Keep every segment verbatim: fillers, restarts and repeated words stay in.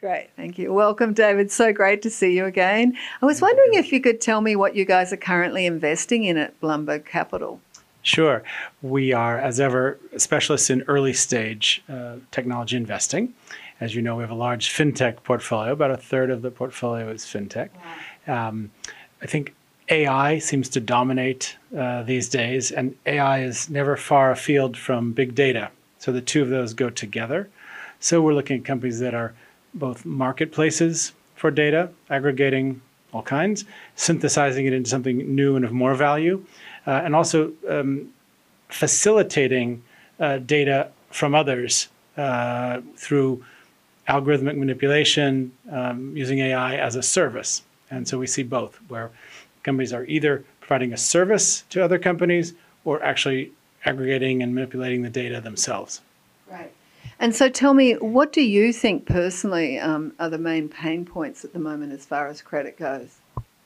Great, thank you. Welcome, David. So great to see you again. I was wondering if you could tell me what you guys are currently investing in at Bloomberg Capital. Sure. We are, as ever, specialists in early stage uh, technology investing. As you know, we have a large fintech portfolio. About a third of the portfolio is fintech. Wow. Um, I think A I seems to dominate uh, these days, and A I is never far afield from big data. So the two of those go together. So we're looking at companies that are both marketplaces for data, aggregating all kinds, synthesizing it into something new and of more value, uh, and also um, facilitating uh, data from others uh, through algorithmic manipulation, um, using A I as a service. And so we see both, where companies are either providing a service to other companies or actually aggregating and manipulating the data themselves. Right. And so tell me, what do you think personally um, are the main pain points at the moment as far as credit goes?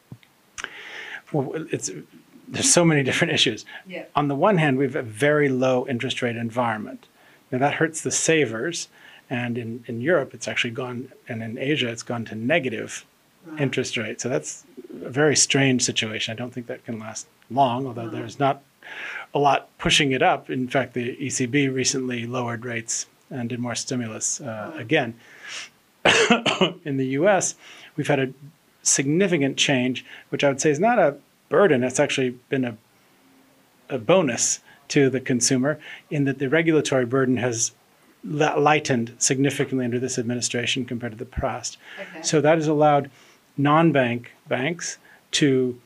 Well, it's, there's so many different issues. Yeah. On the one hand, we have a very low interest rate environment. Now that hurts the savers. And in, in Europe, it's actually gone, and in Asia, it's gone to negative right. interest rate. So that's a very strange situation. I don't think that can last long, although no. there's not a lot pushing it up. In fact, the E C B recently lowered rates and did more stimulus uh, oh. again. In the U S, we've had a significant change, which I would say is not a burden. It's actually been a, a bonus to the consumer in that the regulatory burden has lightened significantly under this administration compared to the past. Okay. So that has allowed non-bank banks to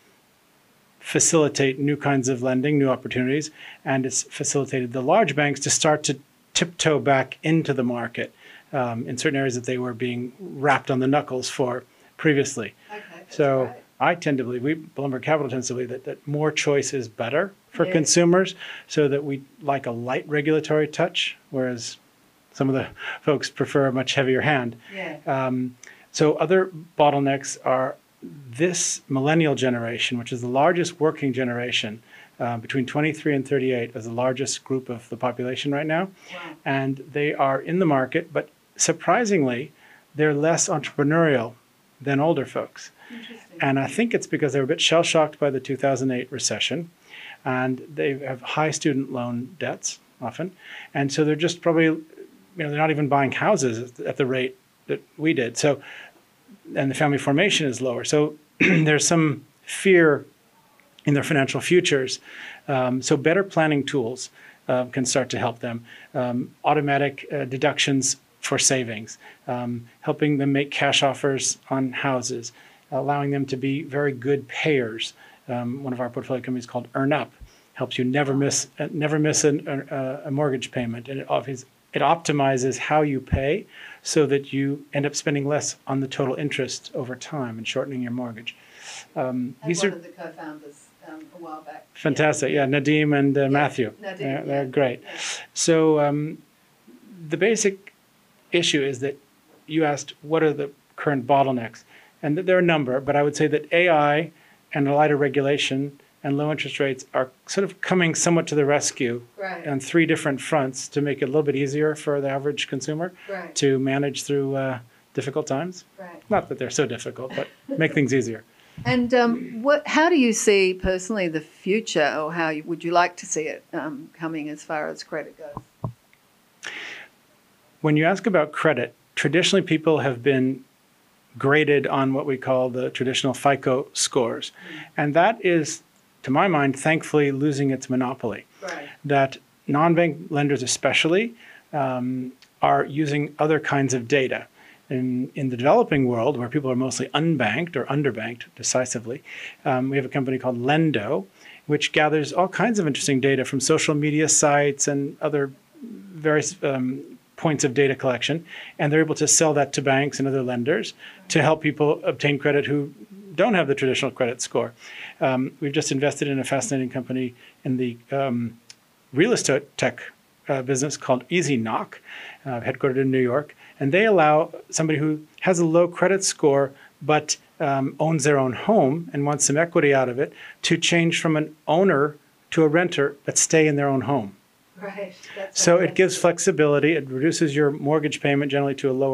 facilitate new kinds of lending, new opportunities, and it's facilitated the large banks to start to tiptoe back into the market um, in certain areas that they were being wrapped on the knuckles for previously. Okay, so right. I tend to believe, we, Bloomberg Capital tends to believe that, that more choice is better for yeah. consumers, so that we like a light regulatory touch, whereas some of the folks prefer a much heavier hand. Yeah. Um, so other bottlenecks are this millennial generation, which is the largest working generation, uh, between twenty-three and thirty-eight, is the largest group of the population right now. Wow. And they are in the market, but surprisingly, they're less entrepreneurial than older folks. And I think it's because they were a bit shell-shocked by the two thousand eight recession, and they have high student loan debts often. And so they're just probably, you know, they're not even buying houses at the rate that we did. So, and the family formation is lower. So there's some fear in their financial futures. Um, so better planning tools uh, can start to help them. Um, automatic uh, deductions for savings, um, helping them make cash offers on houses, allowing them to be very good payers. Um, one of our portfolio companies called EarnUp helps you never miss uh, never miss an, a, a mortgage payment, and it obviously it optimizes how you pay so that you end up spending less on the total interest over time and shortening your mortgage. Um, and these one are of the co-founders um, a while back. Fantastic, yeah, yeah Nadim and uh, yeah. Matthew. Nadim, they're, yeah. they're great. Yeah. So um, the basic issue is that you asked, what are the current bottlenecks? And there are a number, but I would say that A I and a lighter regulation and low interest rates are sort of coming somewhat to the rescue right. on three different fronts to make it a little bit easier for the average consumer right. to manage through uh, difficult times. Right. Not that they're so difficult, but make things easier. And um, what? How do you see personally the future, or how you, would you like to see it um, coming as far as credit goes? When you ask about credit, traditionally people have been graded on what we call the traditional FICO scores. Mm-hmm. And that is, to my mind, thankfully losing its monopoly. Right. That non-bank lenders especially um, are using other kinds of data. In, in the developing world, where people are mostly unbanked or underbanked decisively, um, we have a company called Lendo, which gathers all kinds of interesting data from social media sites and other various um, points of data collection, and they're able to sell that to banks and other lenders to help people obtain credit who don't have the traditional credit score. Um, we've just invested in a fascinating company in the um, real estate tech uh, business called EasyKnock, uh, headquartered in New York, and they allow somebody who has a low credit score but um, owns their own home and wants some equity out of it to change from an owner to a renter but stay in their own home. Right. That's so it gives flexibility. It reduces your mortgage payment generally to a lower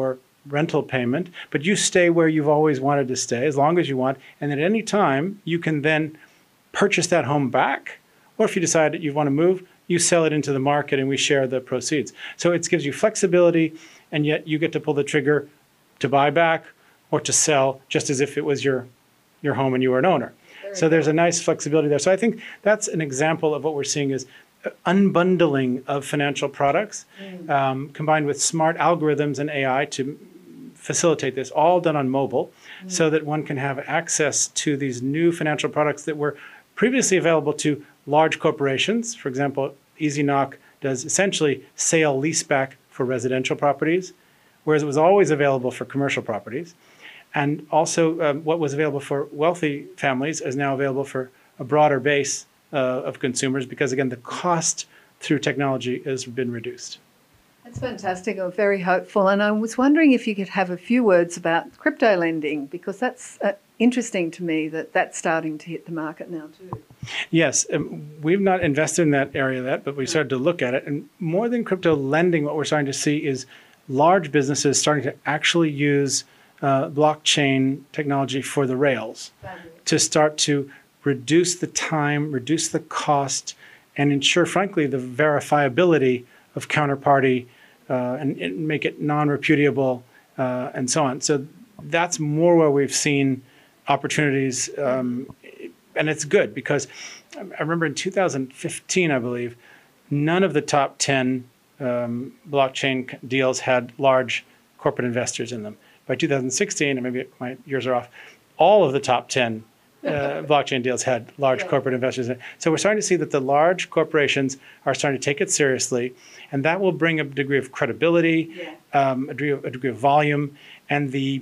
rental payment, but you stay where you've always wanted to stay as long as you want. And at any time, you can then purchase that home back. Or if you decide that you want to move, you sell it into the market and we share the proceeds. So it gives you flexibility, and yet you get to pull the trigger to buy back or to sell just as if it was your, your home and you were an owner. Very so there's cool. a nice flexibility there. So I think that's an example of what we're seeing is unbundling of financial products Mm. um, combined with smart algorithms and A I to facilitate this, all done on mobile, Mm. so that one can have access to these new financial products that were previously available to large corporations. For example, EasyKnock does essentially sale leaseback for residential properties, whereas it was always available for commercial properties. And also um, what was available for wealthy families is now available for a broader base uh, of consumers because, again, the cost through technology has been reduced. That's fantastic. I'm very hopeful. And I was wondering if you could have a few words about crypto lending, because that's uh, interesting to me that that's starting to hit the market now too. Yes, um, we've not invested in that area yet, but we started to look at it. And more than crypto lending, what we're starting to see is large businesses starting to actually use uh, blockchain technology for the rails to start to reduce the time, reduce the cost, and ensure, frankly, the verifiability of counterparty uh, and, and make it non-repudiable uh, and so on. So that's more where we've seen opportunities, um, and it's good because I remember in two thousand fifteen, I believe, none of the top ten um, blockchain deals had large corporate investors in them. By two thousand sixteen, and maybe my years are off, all of the top ten uh, blockchain deals had large Yeah. corporate investors in it. So we're starting to see that the large corporations are starting to take it seriously, and that will bring a degree of credibility, Yeah. um, a, degree of, a degree of volume, and the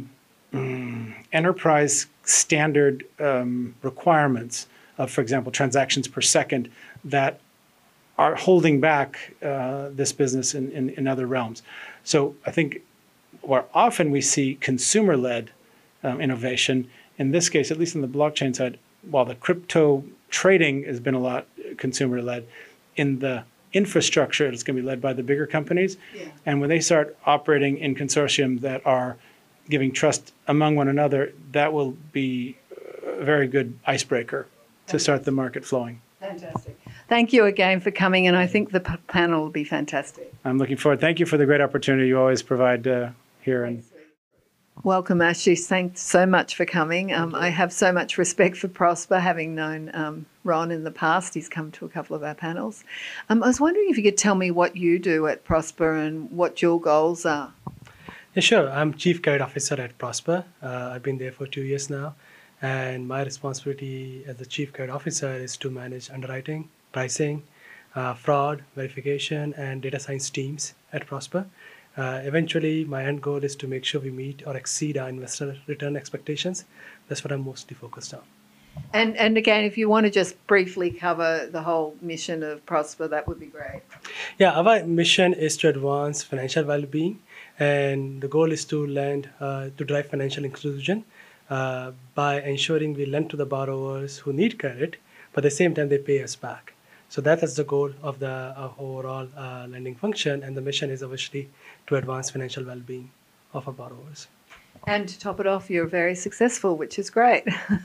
mm, enterprise standard um, requirements of, for example, transactions per second that are holding back uh, this business in, in, in other realms. So I think where often we see consumer-led um, innovation, in this case, at least in the blockchain side, while the crypto trading has been a lot consumer-led, in the infrastructure, it's going to be led by the bigger companies. Yeah. And when they start operating in consortium that are giving trust among one another, that will be a very good icebreaker to start the market flowing. Fantastic. Thank you again for coming, and I think the p- panel will be fantastic. I'm looking forward. Thank you for the great opportunity you always provide uh, here. And Welcome, Ashish. Thanks so much for coming. Um, I have so much respect for Prosper, having known um, Ron in the past. He's come to a couple of our panels. Um, I was wondering if you could tell me what you do at Prosper and what your goals are. Yeah, sure. I'm Chief Credit Officer at Prosper. Uh, I've been there for two years now. And my responsibility as the Chief Credit Officer is to manage underwriting, pricing, uh, fraud, verification, and data science teams at Prosper. Uh, eventually, my end goal is to make sure we meet or exceed our investor return expectations. That's what I'm mostly focused on. And, and again, if you want to just briefly cover the whole mission of Prosper, that would be great. Yeah, our mission is to advance financial well-being, and the goal is to lend uh, to drive financial inclusion uh, by ensuring we lend to the borrowers who need credit, but at the same time they pay us back. So that is the goal of the uh, overall uh, lending function, and the mission is obviously to advance financial well-being of our borrowers. And to top it off, you're very successful, which is great.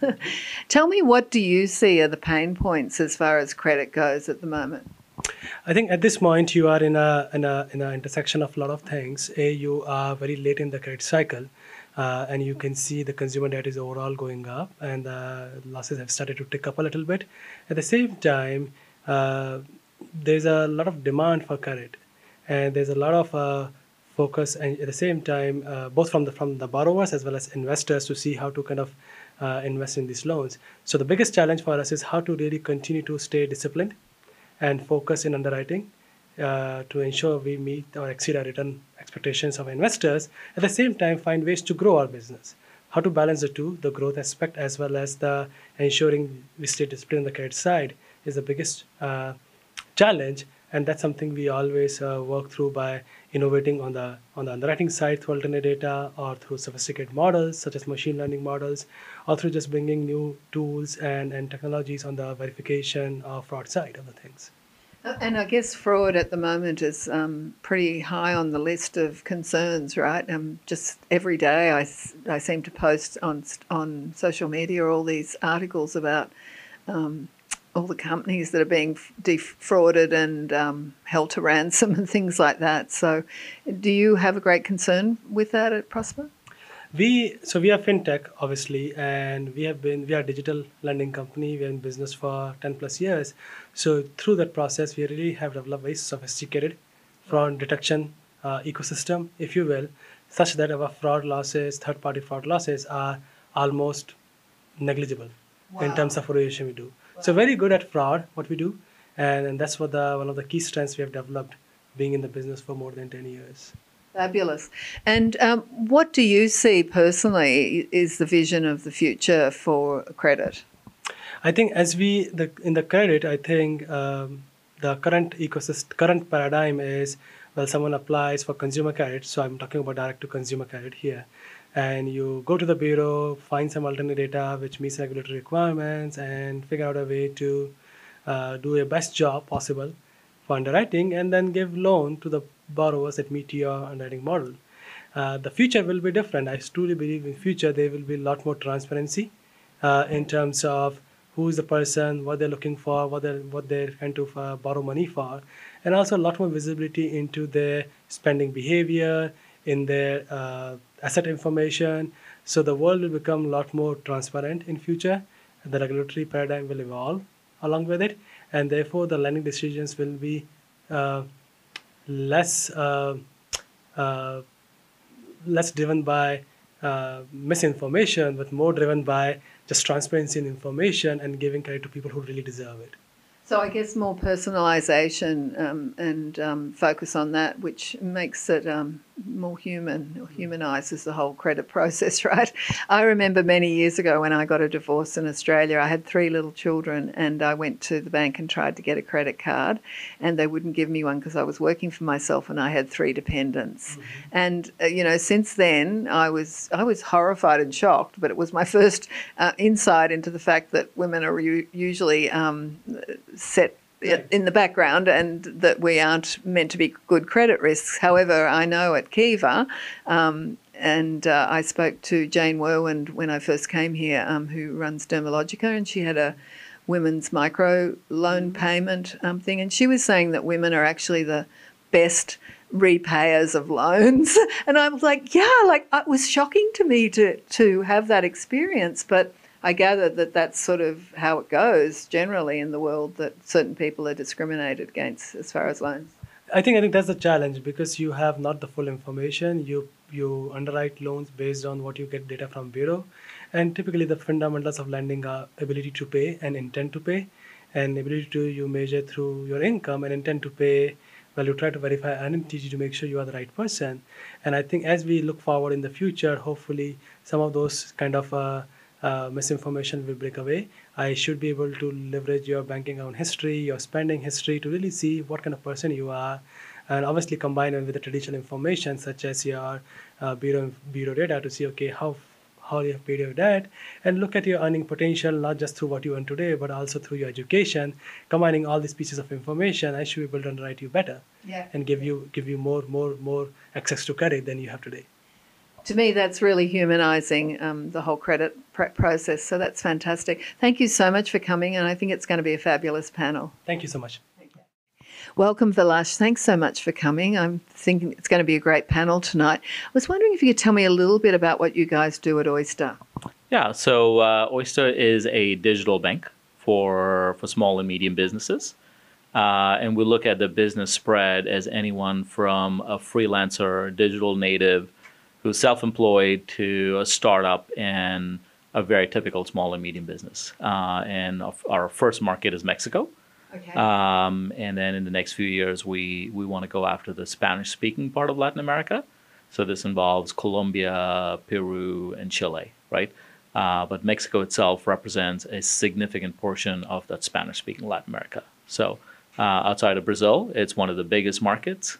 Tell me, what do you see are the pain points as far as credit goes at the moment? I think at this point you are in a in a in an intersection of a lot of things. A, you are very late in the credit cycle, uh, and you can see the consumer debt is overall going up, and the losses have started to tick up a little bit. At the same time, uh, there's a lot of demand for credit, and there's a lot of uh, focus, and at the same time, uh, both from the from the borrowers as well as investors, to see how to kind of uh, invest in these loans. So the biggest challenge for us is how to really continue to stay disciplined and focus in underwriting uh, to ensure we meet or exceed our return expectations of investors. At the same time, find ways to grow our business. How to balance the two, the growth aspect as well as the ensuring we stay disciplined on the credit side, is the biggest uh, challenge. And that's something we always uh, work through by innovating on the on the underwriting side through alternate data, or through sophisticated models such as machine learning models, or through just bringing new tools and, and technologies on the verification or fraud side of the things. Uh, And I guess fraud at the moment is um, pretty high on the list of concerns, right? Um, just every day I, s- I seem to post on s- on social media all these articles about um, all the companies that are being f- defrauded and um, held to ransom and things like that. So, do you have a great concern with that at Prosper? We so we are fintech obviously, and we have been we are a digital lending company. We are in business for ten plus years. So through that process, we really have developed very sophisticated fraud detection uh, ecosystem, if you will, such that our fraud losses, third party fraud losses, are almost negligible in terms Wow. of variation we do. So very good at fraud, what we do, and, and that's what the one of the key strengths we have developed, being in the business for more than ten years. Fabulous. And um, what do you see personally is the vision of the future for credit? I think as we the in the credit, I think um, the current ecosystem, current paradigm is, well, someone applies for consumer credit. So I'm talking about direct to consumer credit here, and you go to the bureau, find some alternate data which meets regulatory requirements, and figure out a way to uh, do a best job possible for underwriting, and then give loan to the borrowers that meet your underwriting model. Uh, the future will be different. I truly believe in future there will be a lot more transparency uh, in terms of who is the person, what they're looking for, what they're what they're trying to uh, borrow money for, and also a lot more visibility into their spending behavior, in their uh, asset information. So the world will become a lot more transparent in future. The regulatory paradigm will evolve along with it, and therefore the lending decisions will be uh, less. Uh, uh, less driven by uh, misinformation, but more driven by just transparency in information and giving credit to people who really deserve it. So I guess more personalisation um, and um, focus on that, which makes it um, more human or humanises the whole credit process, right? I remember many years ago when I got a divorce in Australia, I had three little children and I went to the bank and tried to get a credit card and they wouldn't give me one because I was working for myself and I had three dependents. Mm-hmm. And, uh, you know, since then I was, I was horrified and shocked, but it was my first uh, insight into the fact that women are u- usually um, set in the background and that we aren't meant to be good credit risks. However, I know at Kiva, um, and uh, I spoke to Jane Werwind when I first came here, um, who runs Dermalogica, and she had a women's micro loan payment um, thing, and she was saying that women are actually the best repayers of loans. And I was like, yeah, like it was shocking to me to to have that experience, but I gather that that's sort of how it goes generally in the world, that certain people are discriminated against as far as loans. I think I think that's the challenge because you have not the full information. You you underwrite loans based on what you get data from bureau, and typically the fundamentals of lending are ability to pay and intent to pay, and ability to you measure through your income and intent to pay. Well, you try to verify identity to make sure you are the right person. And I think as we look forward in the future, hopefully some of those kind of uh, uh, misinformation will break away. I should be able to leverage your banking account history, your spending history to really see what kind of person you are, and obviously combine it with the traditional information such as your uh, bureau bureau data to see okay how how you have paid your debt, and look at your earning potential not just through what you earn today but also through your education. Combining all these pieces of information, I should be able to underwrite you better, Yeah. and give you give you more more more access to credit than you have today. To me, that's really humanising um, the whole credit pr- process. So that's fantastic. Thank you so much for coming, and I think it's going to be a fabulous panel. Thank you so much. Welcome, Vilash. Thanks so much for coming. I'm thinking it's going to be a great panel tonight. I was wondering if you could tell me a little bit about what you guys do at Oyster. Yeah, so uh, Oyster is a digital bank for for small and medium businesses. Uh, and we look at the business spread as anyone from a freelancer, digital native, who's self-employed to a startup and a very typical small and medium business. Uh, and our first market is Mexico. Okay. Um, and then in the next few years, we, we want to go after the Spanish-speaking part of Latin America. So this involves Colombia, Peru, and Chile, right? Uh, but Mexico itself represents a significant portion of that Spanish-speaking Latin America. So uh, outside of Brazil, it's one of the biggest markets.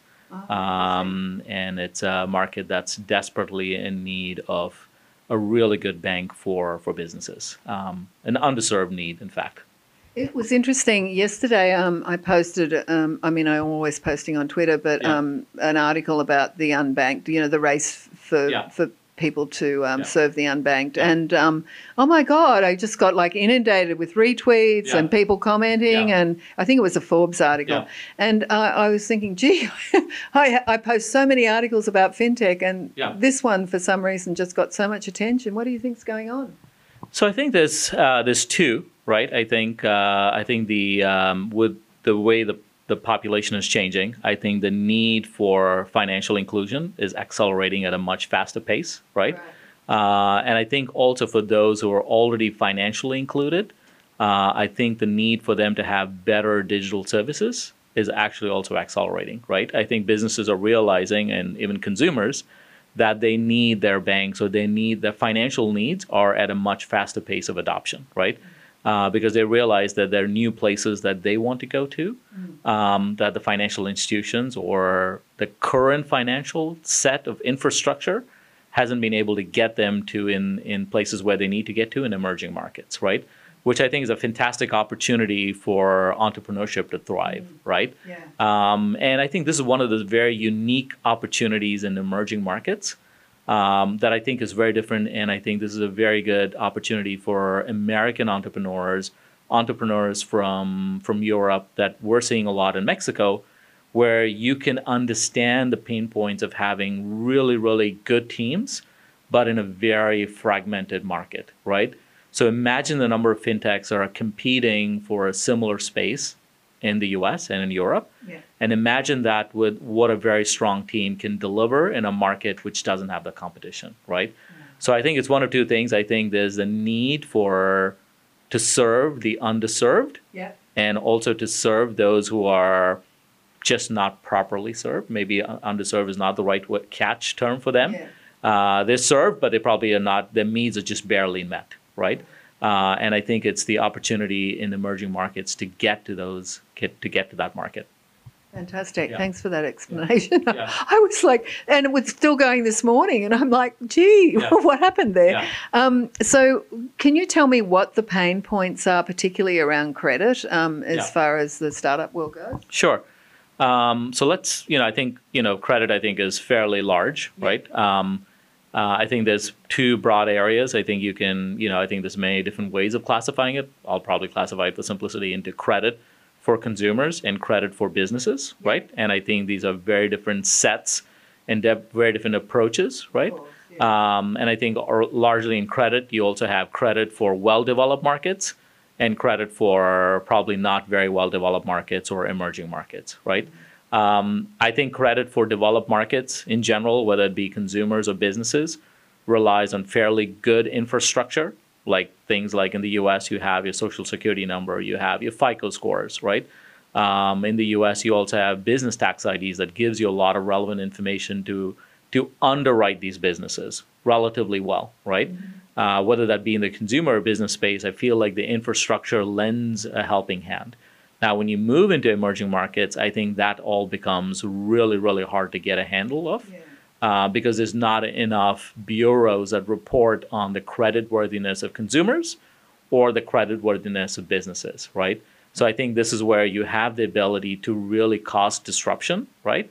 Um, and it's a market that's desperately in need of a really good bank for, for businesses, um, an underserved need, in fact. It was interesting. Yesterday, um, I posted, um, I mean, I'm always posting on Twitter, but Yeah. um, an article about the unbanked, you know, the race for, Yeah. for people to um, Yeah. serve the unbanked. Yeah. And, um, oh my God, I just got like inundated with retweets Yeah. and people commenting. Yeah. And I think it was a Forbes article. Yeah. And uh, I was thinking, gee, I, I post so many articles about fintech, and Yeah. this one, for some reason, just got so much attention. What do you think's going on? So I think there's uh, there's two, right? I think uh, I think the um, with the way the the population is changing, I think the need for financial inclusion is accelerating at a much faster pace, right? Uh, and I think also for those who are already financially included, uh, I think the need for them to have better digital services is actually also accelerating, right? I think businesses are realizing, and even consumers, that they need their banks, or they need their financial needs are at a much faster pace of adoption, right? Uh, because they realize that there are new places that they want to go to, um, that the financial institutions or the current financial set of infrastructure hasn't been able to get them to in, in places where they need to get to in emerging markets, right? Which I think is a fantastic opportunity for entrepreneurship to thrive, right? Yeah. Um, and I think this is one of the very unique opportunities in emerging markets um, that I think is very different. And I think this is a very good opportunity for American entrepreneurs, entrepreneurs from, from Europe that we're seeing a lot in Mexico, where you can understand the pain points of having really, really good teams, but in a very fragmented market, right? So imagine the number of fintechs that are competing for a similar space in the U S and in Europe. Yeah. And imagine that with what a very strong team can deliver in a market which doesn't have the competition, right? So I think it's one of two things. I think there's the need for to serve the underserved, Yeah. and also to serve those who are just not properly served. Maybe uh, underserved is not the right wa- catch term for them. Yeah. Uh, they're served, but they probably are not, their needs are just barely met, right? Uh, and I think it's the opportunity in emerging markets to get to those, get, to get to that market. Fantastic. Yeah. Thanks for that explanation. Yeah. I was like, and it was still going this morning, and I'm like, gee, Yeah. what happened there? Yeah. Um, so, can you tell me what the pain points are, particularly around credit, um, as Yeah. far as the startup world goes? Sure. Um, so let's, you know, I think, you know, credit, I think, is fairly large, right? Um, uh, I think there's two broad areas. I think you can, you know, I think there's many different ways of classifying it. I'll probably classify it for simplicity into credit for consumers and credit for businesses, right? And I think these are very different sets and de- very different approaches, right? course, Um, and I think or largely in credit, you also have credit for well-developed markets and credit for probably not very well-developed markets or emerging markets, right? Um, I think credit for developed markets in general, whether it be consumers or businesses, relies on fairly good infrastructure, like things like in the U S, you have your social security number, you have your FICO scores, right? Um, in the U S, you also have business tax I Ds that gives you a lot of relevant information to, to underwrite these businesses relatively well, right? Uh, whether that be in the consumer or business space, I feel like the infrastructure lends a helping hand. Now, when you move into emerging markets, I think that all becomes really, really hard to get a handle of. Uh, because there's not enough bureaus that report on the creditworthiness of consumers or the creditworthiness of businesses, right? So I think this is where you have the ability to really cause disruption, right?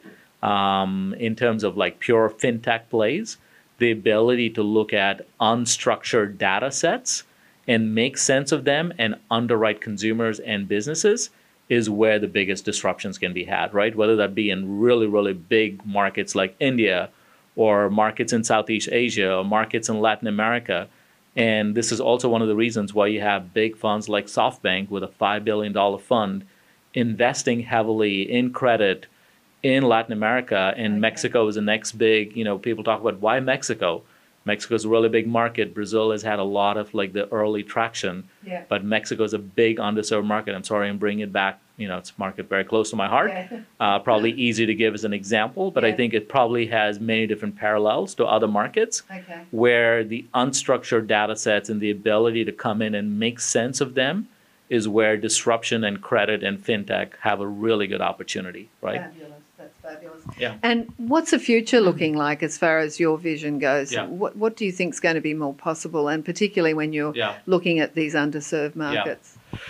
Um, in terms of like pure fintech plays, the ability to look at unstructured data sets and make sense of them and underwrite consumers and businesses is where the biggest disruptions can be had, right? Whether that be in really, really big markets like India, or markets in Southeast Asia, or markets in Latin America. And this is also one of the reasons why you have big funds like SoftBank with a five billion dollars fund investing heavily in credit in Latin America. And Okay. Mexico is the next big, you know, people talk about why Mexico? Mexico's a really big market. Brazil has had a lot of like the early traction, Yeah. but Mexico is a big underserved market. I'm sorry, I'm bringing it back. You know, it's a market very close to my heart. Yeah. Uh, probably easy to give as an example, but I Yeah. think it probably has many different parallels to other markets Okay. where the unstructured data sets and the ability to come in and make sense of them is where disruption and credit and fintech have a really good opportunity, right? Fabulous. That's fabulous. Yeah. And what's the future looking like as far as your vision goes? Yeah. What What do you think is going to be more possible, and particularly when you're Yeah. looking at these underserved markets?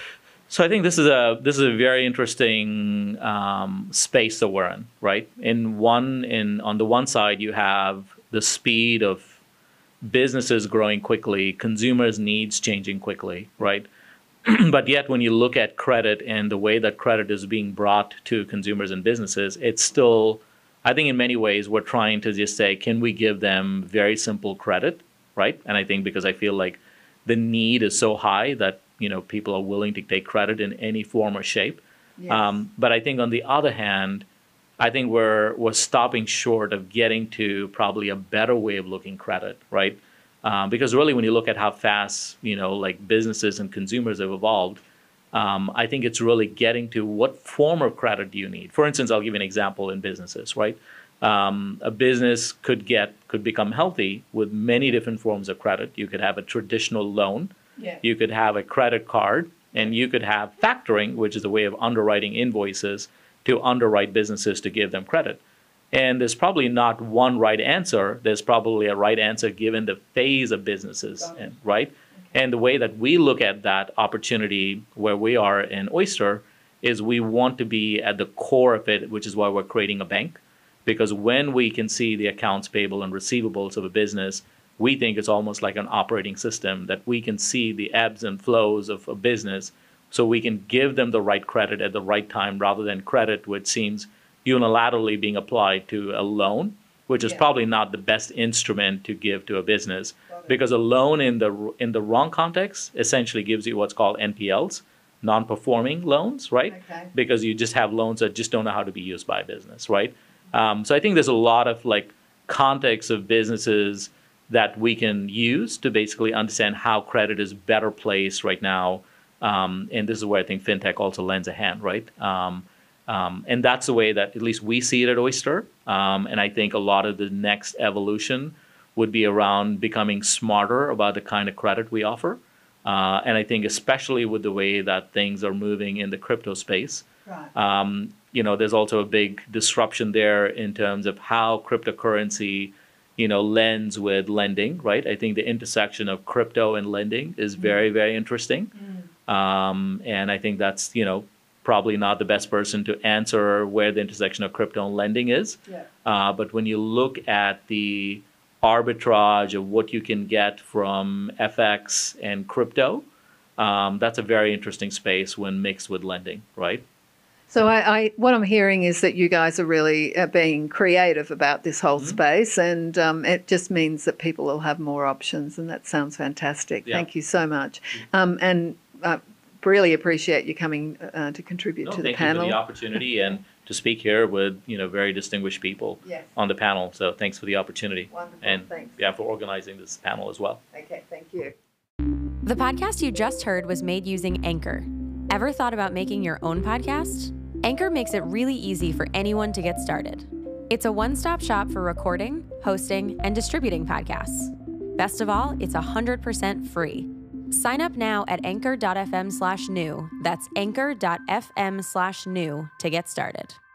So I think this is a this is a very interesting um, space that we're in, right? In one, in on the one side, you have the speed of businesses growing quickly, consumers' needs changing quickly, right? But yet, when you look at credit and the way that credit is being brought to consumers and businesses, it's still, I think, in many ways, we're trying to just say, can we give them very simple credit, right? And I think because I feel like the need is so high that you know, people are willing to take credit in any form or shape. Yes. Um, but I think on the other hand, I think we're we're stopping short of getting to probably a better way of looking credit, right? Um, because really, when you look at how fast, you know, like businesses and consumers have evolved, um, I think it's really getting to what form of credit do you need. For instance, I'll give you an example in businesses, right? Um, a business could get could become healthy with many different forms of credit. You could have a traditional loan. Yeah. You could have a credit card, and you could have factoring, which is a way of underwriting invoices to underwrite businesses to give them credit. And there's probably not one right answer. There's probably a right answer given the phase of businesses, and, right? Okay. And the way that we look at that opportunity where we are in Oyster is we want to be at the core of it, which is why we're creating a bank. Because when we can see the accounts payable and receivables of a business, we think it's almost like an operating system that we can see the ebbs and flows of a business so we can give them the right credit at the right time rather than credit which seems unilaterally being applied to a loan, which is Yeah. probably not the best instrument to give to a business because a loan in the in the wrong context essentially gives you what's called N P Ls, non-performing loans, right? Okay. Because you just have loans that just don't know how to be used by a business, right? Um, so I think there's a lot of like context of businesses that we can use to basically understand how credit is better placed right now. Um, and this is where I think fintech also lends a hand, right? Um, um, and that's the way that at least we see it at Oyster. Um, and I think a lot of the next evolution would be around becoming smarter about the kind of credit we offer. Uh, and I think especially with the way that things are moving in the crypto space, Right. um, you know, there's also a big disruption there in terms of how cryptocurrency you know, lends with lending, right? I think the intersection of crypto and lending is very, very interesting. Mm. Um, and I think that's, you know, probably not the best person to answer where the intersection of crypto and lending is. Yeah. Uh, but when you look at the arbitrage of what you can get from F X and crypto, um, that's a very interesting space when mixed with lending, right? So I, I, what I'm hearing is that you guys are really uh, being creative about this whole mm-hmm. space, and um, it just means that people will have more options, and that sounds fantastic. Yeah. Thank you so much, um, and uh, really appreciate you coming uh, to contribute no, to the thank panel. Thank you for the opportunity and to speak here with you know very distinguished people yes. on the panel. So thanks for the opportunity. Wonderful. And thanks. yeah, for organizing this panel as well. Okay, thank you. The podcast you just heard was made using Anchor. Ever thought about making your own podcast? Anchor makes it really easy for anyone to get started. It's a one-stop shop for recording, hosting, and distributing podcasts. Best of all, it's one hundred percent free. Sign up now at anchor.fm slash new. That's anchor.fm slash new to get started.